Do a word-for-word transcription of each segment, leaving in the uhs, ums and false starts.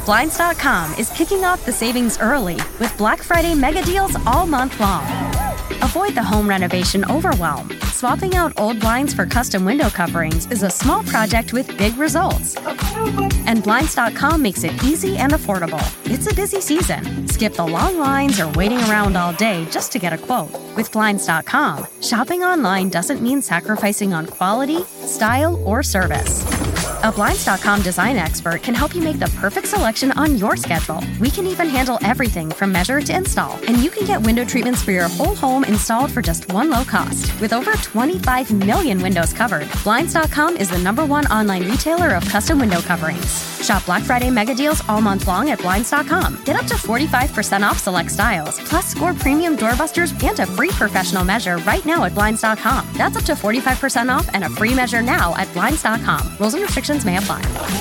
Blinds dot com is kicking off the savings early with Black Friday mega deals all month long. Avoid the home renovation overwhelm. Swapping out old blinds for custom window coverings is a small project with big results. And Blinds dot com makes it easy and affordable. It's a busy season. Skip the long lines or waiting around all day just to get a quote. With Blinds dot com, shopping online doesn't mean sacrificing on quality, style, or service. A Blinds dot com design expert can help you make the perfect selection on your schedule. We can even handle everything from measure to install. And you can get window treatments for your whole home installed for just one low cost. With over twenty-five million windows covered, Blinds dot com is the number one online retailer of custom window coverings. Shop Black Friday mega deals all month long at Blinds dot com. Get up to forty-five percent off select styles, plus score premium doorbusters and a free professional measure right now at Blinds dot com. That's up to forty-five percent off and a free measure now at Blinds dot com. Rules and restrictions may apply.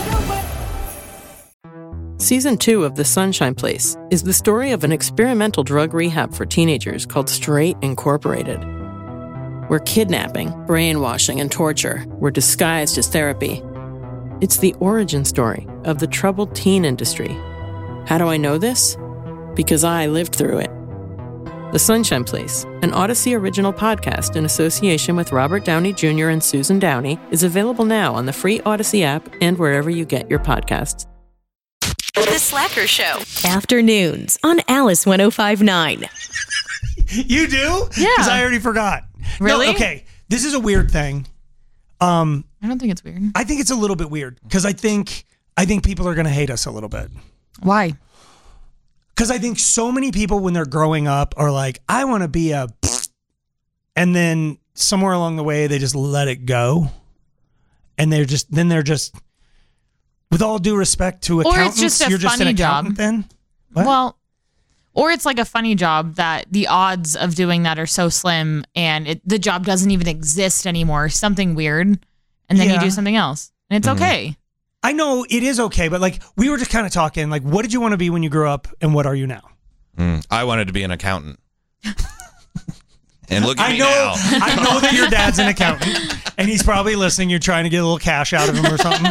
Season two of The Sunshine Place is the story of an experimental drug rehab for teenagers called Straight Incorporated, where kidnapping, brainwashing, and torture were disguised as therapy. It's the origin story of the troubled teen industry. How do I know this? Because I lived through it. The Sunshine Place, an Odyssey original podcast in association with Robert Downey Junior and Susan Downey, is available now on the free Odyssey app and wherever you get your podcasts. The Slacker Show. Afternoons on Alice one oh five point nine. You do? Yeah. Because I already forgot. Really? No, okay. This is a weird thing. Um, I don't think it's weird. I think it's a little bit weird because I think I think people are going to hate us a little bit. Why? Because I think so many people when they're growing up are like, I want to be a, and then somewhere along the way they just let it go, and they're just then they're just, with all due respect to accountants, or it's just a you're just an funny accountant job. Then, what? Well, or it's like a funny job that the odds of doing that are so slim, and it, the job doesn't even exist anymore. Something weird, and then Yeah. you do something else, and it's Mm-hmm. okay. I know it is okay, but like we were just kind of talking, like, what did you want to be when you grew up, and what are you now? Mm, I wanted to be an accountant. And look at I me know, now. I know that your dad's an accountant, and he's probably listening. You're trying to get a little cash out of him or something.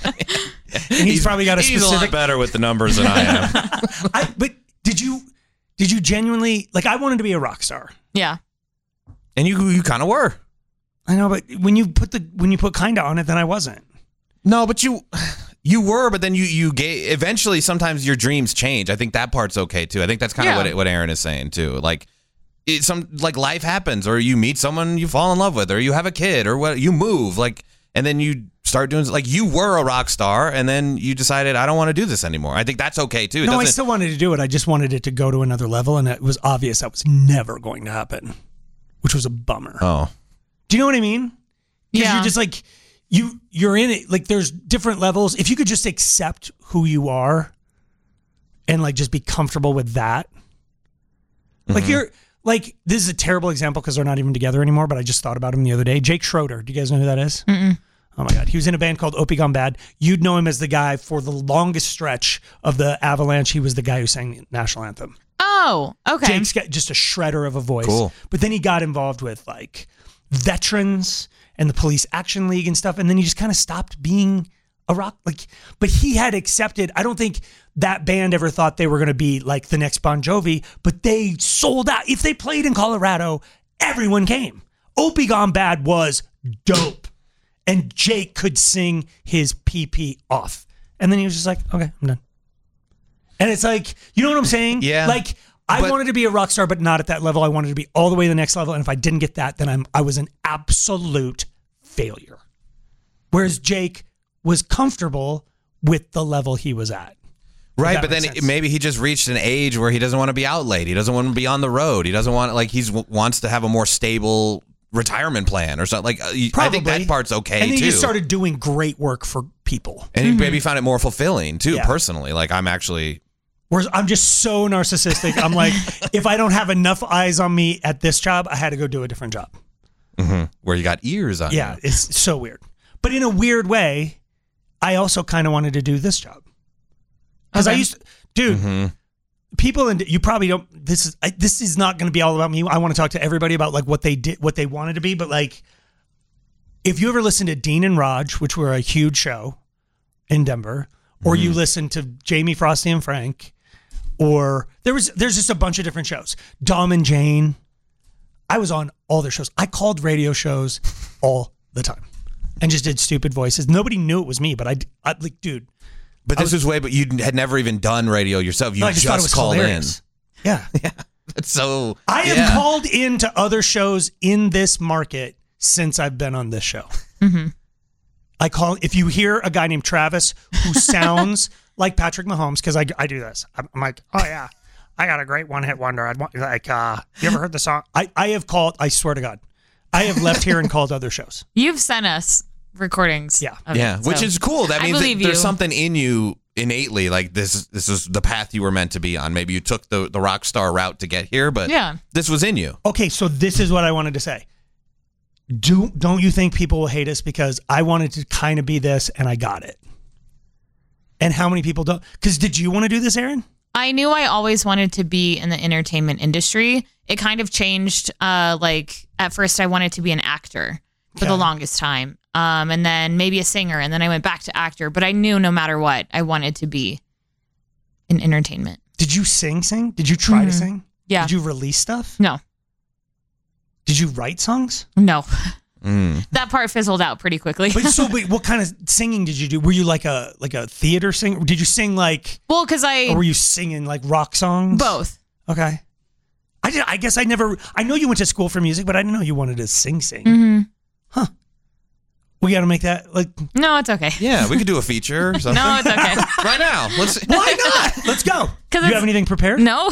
And he's, probably got a He's specific. a lot better with the numbers than I am. I, but did you, did you genuinely like? I wanted to be a rock star. Yeah. And you, you kind of were. I know, but when you put the when you put kinda on it, then I wasn't. No, but you, you were. But then you, you gave. Eventually, sometimes your dreams change. I think that part's okay too. I think that's kind of Yeah. what it, what Aaron is saying too. Like. It, some like life happens, or you meet someone you fall in love with, or you have a kid, or what you move, like, and then you start doing like you were a rock star, and then you decided I don't want to do this anymore. I think that's okay too. It No, I doesn't- still wanted to do it. I just wanted it to go to another level, and it was obvious that was never going to happen, which was a bummer. Oh, Do you know what I mean? Because Yeah. you're just like you you're in it. Like there's different levels. If you could just accept who you are, and like just be comfortable with that, like Mm-hmm. you're. Like, this is a terrible example because they're not even together anymore, but I just thought about him the other day. Jake Schroeder. Do you guys know who that is? Mm-mm. Oh, my God. He was in a band called Opie Gone Bad. You'd know him as the guy for the longest stretch of the Avalanche. He was the guy who sang the national anthem. Oh, okay. Jake's got just a shredder of a voice. Cool. But then he got involved with, like, veterans and the Police Action League and stuff, and then he just kind of stopped being a rock. Like, but he had accepted, I don't think that band ever thought they were going to be like the next Bon Jovi, but they sold out. If they played in Colorado, everyone came. Opie Gone Bad was dope. And Jake could sing his pee-pee off. And then he was just like, okay, I'm done. And it's like, you know what I'm saying? Yeah. Like, I But- wanted to be a rock star, but not at that level. I wanted to be all the way to the next level. And if I didn't get that, then I'm I was an absolute failure. Whereas Jake was comfortable with the level he was at. right. that But then makes it- sense. maybe he just reached an age where he doesn't want to be out late. He doesn't want to be on the road. He doesn't want like he's wants to have a more stable retirement plan or something. Like uh, you- I think Probably. that part's okay And then too. he just started doing great work for people. and he maybe found it more fulfilling too, Yeah. personally. Like I'm actually. Whereas I'm just so narcissistic. I'm like, if I don't have enough eyes on me at this job, I had to go do a different job. Mm-hmm. Where you got ears on Yeah, you. it's so weird. But in a weird way, I also kind of wanted to do this job. Because I Okay. used to, dude, Mm-hmm. people, and you probably don't, this is, I, this is not going to be all about me. I want to talk to everybody about like what they did, what they wanted to be. But like, if you ever listen to Dean and Raj, which were a huge show in Denver, or you listen to Jamie, Frosty, and Frank, or there was there's just a bunch of different shows. Dom and Jane. I was on all their shows. I called radio shows all the time and just did stupid voices. Nobody knew it was me, but I, I like, dude. But this was, was way, but you had never even done radio yourself. You no, I just, just called hilarious. in. Yeah. Yeah. That's so. I have yeah. called into other shows in this market since I've been on this show. Mm-hmm. I call, if you hear a guy named Travis who sounds like Patrick Mahomes, because I, I do this. I'm, I'm like, oh yeah, I got a great one hit wonder. I'd want, like, uh, you ever heard the song? I, I have called, I swear to God, I have left here and called other shows. You've sent us recordings. Yeah. of Yeah, it, which so is cool. That I means that believe there's you. something in you innately. Like this, this is the path you were meant to be on. Maybe you took the the rock star route to get here, but Yeah. this was in you. Okay, so this is what I wanted to say. Do, don't you think people will hate us because I wanted to kind of be this and I got it? And how many people don't? Because did you want to do this, Aaron? I knew I always wanted to be in the entertainment industry. It kind of changed. Uh, like at first, I wanted to be an actor for Okay. the longest time, um, and then maybe a singer, and then I went back to actor. But I knew no matter what, I wanted to be in entertainment. Did you sing, sing? Did you try to sing? Yeah. Did you release stuff? No, Did you write songs? no, Mm. that part fizzled out pretty quickly. But so, wait, what kind of singing did you do? Were you like a like a theater singer? Did you sing like, well, because I or were you singing like rock songs? both. Okay. I did. I guess I never. I know you went to school for music, but I didn't know you wanted to sing, sing. Mm-hmm. Huh. We got to make that like. No, it's okay. Yeah, we could do a feature or something. No, it's okay. Right now. Let's. Why not? Let's go. Do you it's- have anything prepared? No,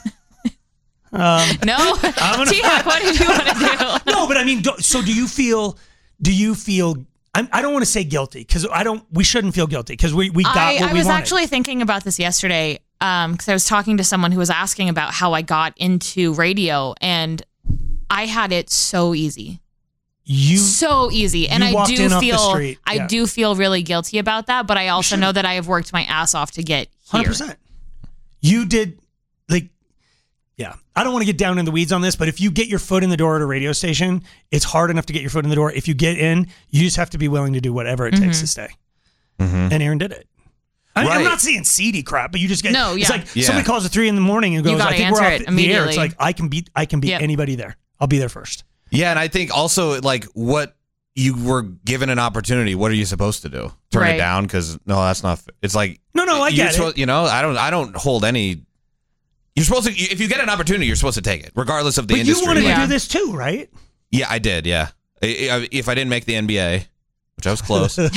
Um, no. gonna- T-Hack, what did you want to do? no, but I mean, do, so do you feel? Do you feel? I'm, I don't want to say guilty because I don't. We shouldn't feel guilty because we we got I, what I we was wanted. actually thinking about this yesterday because I was talking to someone who was asking about how I got into radio, and I had it so easy, you. so easy, and you I walked do in off the feel street, I yeah. do feel really guilty about that. But I also know that I have worked my ass off to get here. Hundred percent. You did like. Yeah, I don't want to get down in the weeds on this, but if you get your foot in the door at a radio station, it's hard enough to get your foot in the door. If you get in, you just have to be willing to do whatever it Mm-hmm. takes to stay. Mhm. And Aaron did it. I mean, I'm Right. not saying seedy crap, but you just get. No, It's yeah. like Yeah. somebody calls at three in the morning and You goes, gotta "I think we're answer off it the air." It's immediately. like I can beat, I can beat Yep. anybody there. I'll be there first. Yeah, and I think also like what you were given an opportunity. What are you supposed to do? Turn Right. it down? Because no, that's not. It's like No, no, I you're get supposed- it. You know, I don't. I don't hold any. You're supposed to. If you get an opportunity, you're supposed to take it, regardless of the But industry. you wanted Yeah. to do this too, right? Yeah, I did. Yeah, I- I- if I didn't make the N B A, which I was close. um,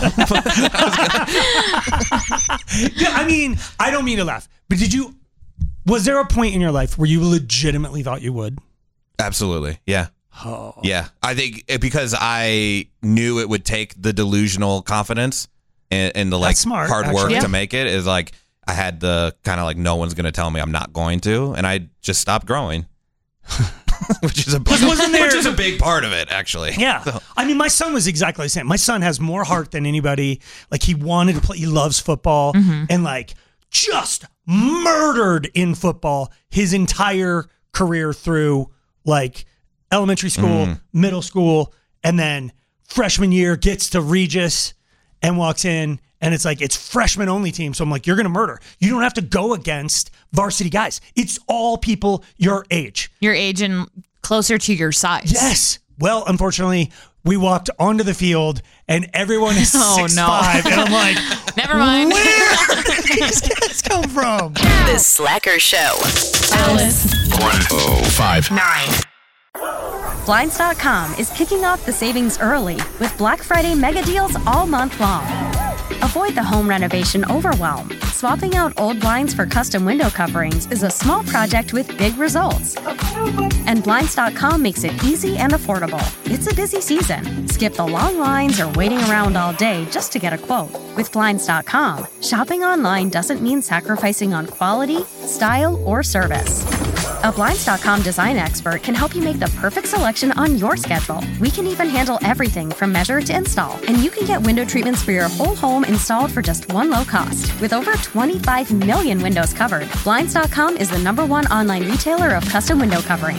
Yeah, I mean, I don't mean to laugh, but did you? Was there a point in your life where you legitimately thought you would? absolutely. Yeah. Oh. Yeah, I think it, because I knew it would take the delusional confidence and, and the like That's smart, hard work actually. to make it is like I had the kind of like no one's going to tell me I'm not going to, and I just stopped growing, which is a wasn't there- which is a big part of it actually. Yeah. So- I mean, my son was exactly the same. My son has more heart than anybody. Like, he wanted to play, he loves football, and like just murdered in football his entire career through like elementary school, middle school, and then freshman year gets to Regis and walks in. And it's like, it's freshman only team. So I'm like, you're going to murder. You don't have to go against varsity guys. It's all people your age. Your age and closer to your size. Yes. Well, unfortunately, we walked onto the field and everyone is Oh, six no. five, and I'm like, Never mind. where did these guys come from? The Slacker Show. Alice. one oh five Nine. Blinds dot com is kicking off the savings early with Black Friday mega deals all month long. Avoid the home renovation overwhelm. Swapping out old blinds for custom window coverings is a small project with big results. And Blinds dot com makes it easy and affordable. It's a busy season. Skip the long lines or waiting around all day just to get a quote. With Blinds dot com, shopping online doesn't mean sacrificing on quality, style, or service. A Blinds dot com design expert can help you make the perfect selection on your schedule. We can even handle everything from measure to install, and you can get window treatments for your whole home installed for just one low cost. With over twenty-five million windows covered, Blinds dot com is the number one online retailer of custom window coverings.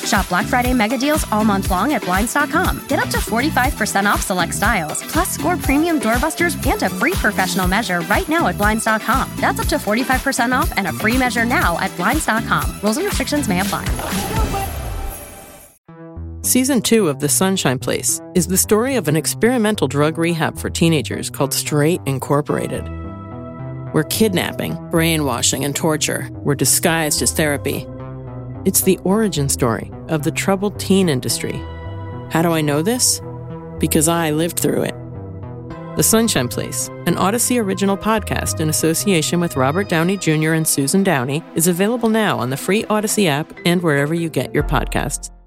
Shop Black Friday mega deals all month long at Blinds dot com. Get up to forty-five percent off select styles, plus score premium doorbusters and a free professional measure right now at Blinds dot com. That's up to forty-five percent off and a free measure now at Blinds dot com. Rules and restrictions may apply. Season two of The Sunshine Place is the story of an experimental drug rehab for teenagers called Straight Incorporated, where kidnapping, brainwashing, and torture were disguised as therapy. It's the origin story of the troubled teen industry. How do I know this? Because I lived through it. The Sunshine Place, an Odyssey original podcast in association with Robert Downey Junior and Susan Downey, is available now on the free Odyssey app and wherever you get your podcasts.